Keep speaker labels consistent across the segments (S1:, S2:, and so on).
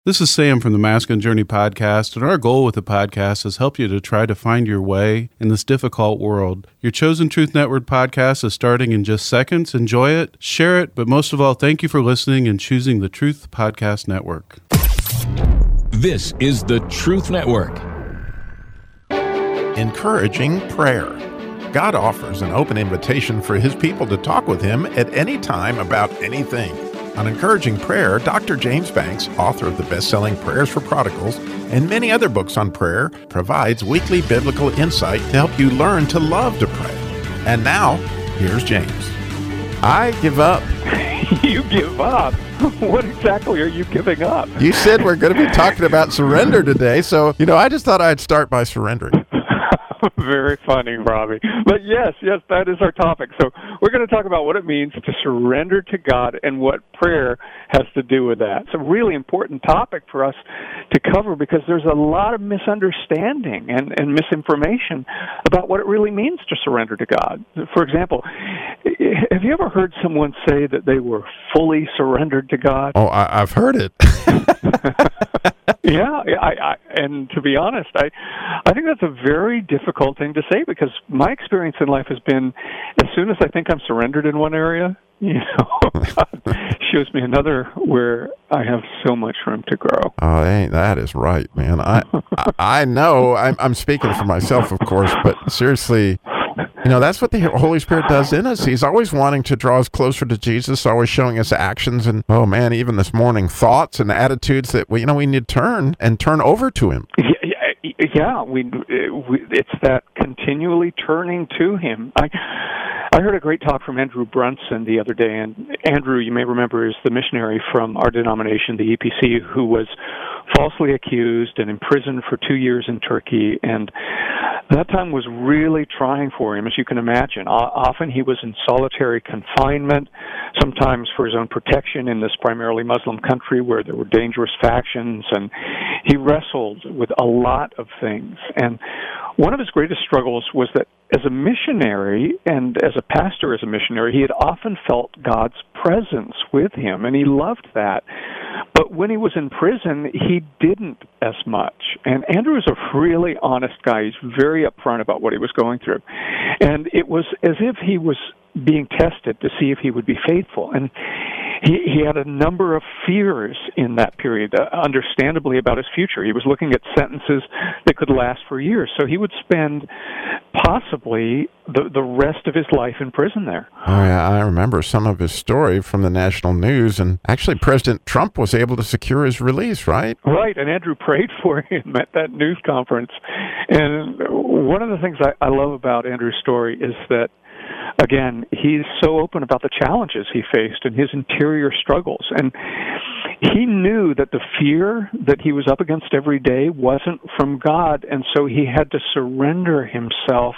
S1: This is Sam from the Masculine Journey podcast, and our goal with the podcast is help you to try to find your way in this difficult world. Your Chosen Truth Network podcast is starting in just seconds. Enjoy it, share it, but most of all, thank you for listening and choosing the Truth Podcast Network.
S2: This is the Truth Network.
S3: Encouraging prayer. God offers an open invitation for His people to talk with Him at any time about anything. On Encouraging Prayer, Dr. James Banks, author of the best-selling Prayers for Prodigals and many other books on prayer, provides weekly biblical insight to help you learn to love to pray. And now, here's James. I give up.
S4: You give up? What exactly are you giving up?
S3: You said we're going to be talking about surrender today, so, I just thought I'd start by surrendering.
S4: Very funny, Robbie. But yes, that is our topic. So we're going to talk about what it means to surrender to God and what prayer has to do with that. It's a really important topic for us to cover because there's a lot of misunderstanding and misinformation about what it really means to surrender to God. For example, have you ever heard someone say that they were fully surrendered to God?
S3: Oh, I've heard it.
S4: Yeah, and to be honest, I think that's a very difficult thing to say because my experience in life has been as soon as I think I'm surrendered in one area, God shows me another where I have so much room to grow.
S3: Oh, that is right, man. I know I'm speaking for myself, of course, but seriously, that's what the Holy Spirit does in us. He's always wanting to draw us closer to Jesus, always showing us actions and, oh man, even this morning, thoughts and attitudes that we need to turn over to Him.
S4: Yeah, it's that continually turning to Him. I heard a great talk from Andrew Brunson the other day, and Andrew, you may remember, is the missionary from our denomination, the EPC, who was falsely accused and imprisoned for 2 years in Turkey, and that time was really trying for him, as you can imagine. Often he was in solitary confinement, sometimes for his own protection in this primarily Muslim country where there were dangerous factions, and he wrestled with a lot of things. And one of his greatest struggles was that as a missionary and as a pastor as a missionary, he had often felt God's presence with him, and he loved that. But when he was in prison, he didn't as much. And Andrew is a really honest guy. He's very upfront about what he was going through. And it was as if he was being tested to see if he would be faithful. And he had a number of fears in that period, understandably, about his future. He was looking at sentences that could last for years. So he would spend possibly the rest of his life in prison there.
S3: Oh, yeah, I remember some of his story from the national news, and actually President Trump was able to secure his release, right?
S4: Right, and Andrew prayed for him at that news conference. And one of the things I love about Andrew's story is that, again, he's so open about the challenges he faced and his interior struggles. And he knew that the fear that he was up against every day wasn't from God, and so he had to surrender himself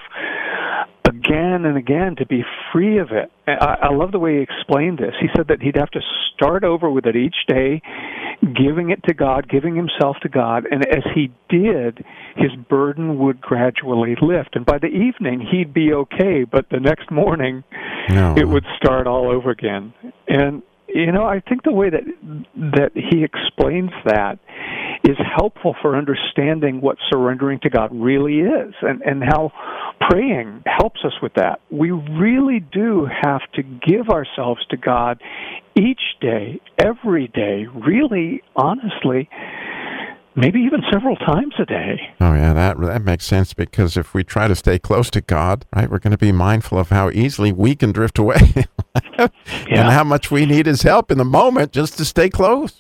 S4: again and again to be free of it. I love the way he explained this. He said that he'd have to start over with it each day, giving it to God, giving himself to God, and as he did, his burden would gradually lift. And by the evening, he'd be okay, but the next morning, it would start all over again. And I think the way that he explains that is helpful for understanding what surrendering to God really is and how praying helps us with that. We really do have to give ourselves to God each day, every day, really, honestly, maybe even several times a day.
S3: Oh, yeah, that makes sense, because if we try to stay close to God, right, we're going to be mindful of how easily we can drift away and how much we need His help in the moment just to stay close.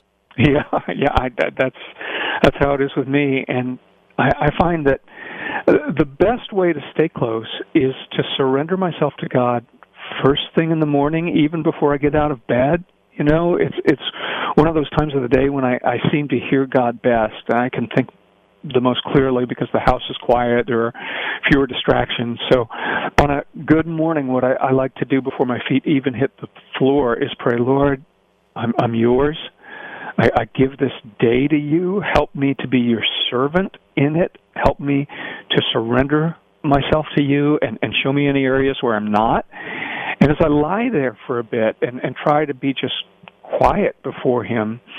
S4: That's how it is with me, and I find that the best way to stay close is to surrender myself to God first thing in the morning, even before I get out of bed. It's one of those times of the day when I seem to hear God best, and I can think the most clearly because the house is quiet, there are fewer distractions. So on a good morning, what I like to do before my feet even hit the floor is pray, Lord, I'm yours. I give this day to you. Help me to be your servant in it. Help me to surrender myself to you and show me any areas where I'm not. And as I lie there for a bit and try to be just quiet before Him,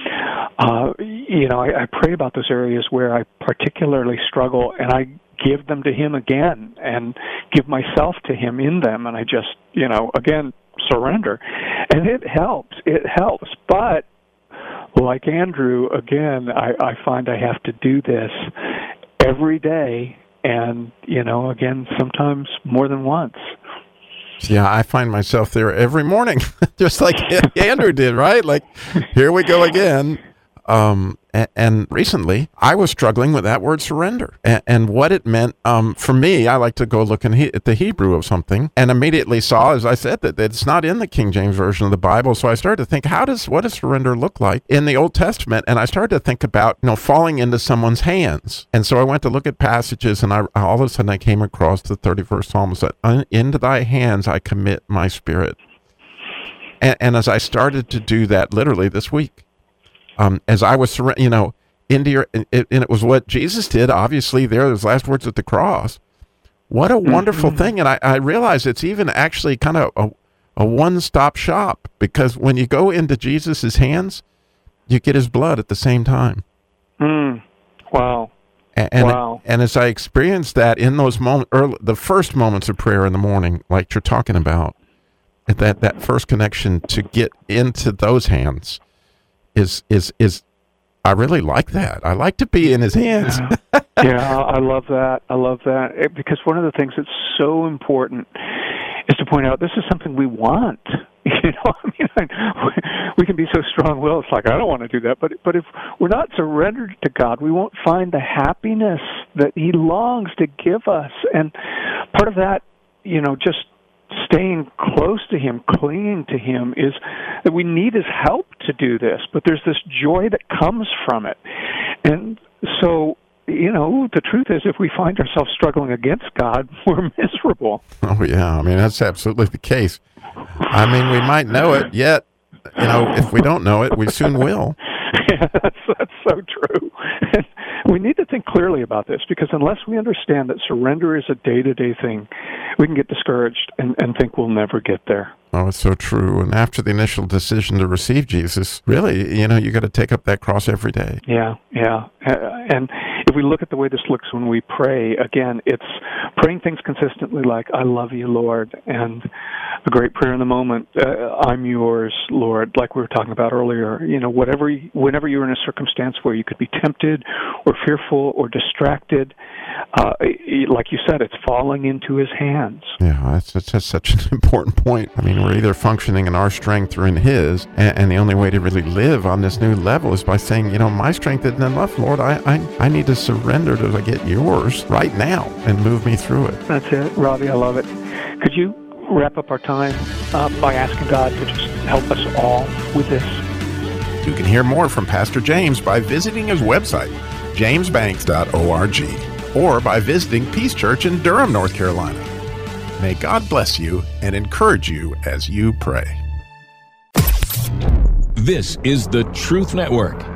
S4: I pray about those areas where I particularly struggle, and I give them to Him again and give myself to Him in them, and I just, again, surrender. And it helps. But like Andrew, again, I find I have to do this every day, and, again, sometimes more than once.
S3: Yeah, I find myself there every morning, just like Andrew did, right? Like, here we go again. And recently, I was struggling with that word surrender and what it meant. For me, I like to go look at the Hebrew of something and immediately saw, as I said, that it's not in the King James Version of the Bible. So I started to think, what does surrender look like in the Old Testament? And I started to think about, falling into someone's hands. And so I went to look at passages, and all of a sudden I came across the 31st Psalm that into thy hands I commit my spirit. And as I started to do that literally this week, as I was, into your, and it was what Jesus did, obviously, there, those last words at the cross. What a wonderful thing. And I realize it's even actually kind of a one-stop shop, because when you go into Jesus' hands, you get his blood at the same time.
S4: Wow.
S3: And as I experienced that in those moments, the first moments of prayer in the morning, like you're talking about, that first connection to get into those hands, is I really like that. I like to be in his hands.
S4: Yeah, I love that. Because one of the things that's so important is to point out this is something we want. We can be so strong-willed. It's like, I don't want to do that. But if we're not surrendered to God, we won't find the happiness that He longs to give us. And part of that, just staying close to Him, clinging to Him, is that we need His help to do this, but there's this joy that comes from it. And so, the truth is, if we find ourselves struggling against God, we're miserable.
S3: Oh, yeah. I mean, that's absolutely the case. I mean, we might know it, yet, if we don't know it, we soon will.
S4: Yeah, that's so true. And we need to think clearly about this, because unless we understand that surrender is a day-to-day thing, we can get discouraged and think we'll never get there.
S3: Oh, it's so true. And after the initial decision to receive Jesus, really, you got to take up that cross every day.
S4: Yeah. And if we look at the way this looks when we pray, again, it's praying things consistently like, I love you, Lord, and a great prayer in the moment, I'm yours, Lord, like we were talking about earlier. Whenever you're in a circumstance where you could be tempted or fearful or distracted, like you said, it's falling into His hands.
S3: Yeah, that's such an important point. I mean, we're either functioning in our strength or in His, and the only way to really live on this new level is by saying, my strength isn't enough, Lord. I need to surrender to get yours right now and move me through it.
S4: That's it, Robbie. I love it. Could you wrap up our time by asking God to just help us all with this?
S3: You can hear more from Pastor James by visiting his website, jamesbanks.org, or by visiting Peace Church in Durham, North Carolina. May God bless you and encourage you as you pray.
S2: This is the Truth Network.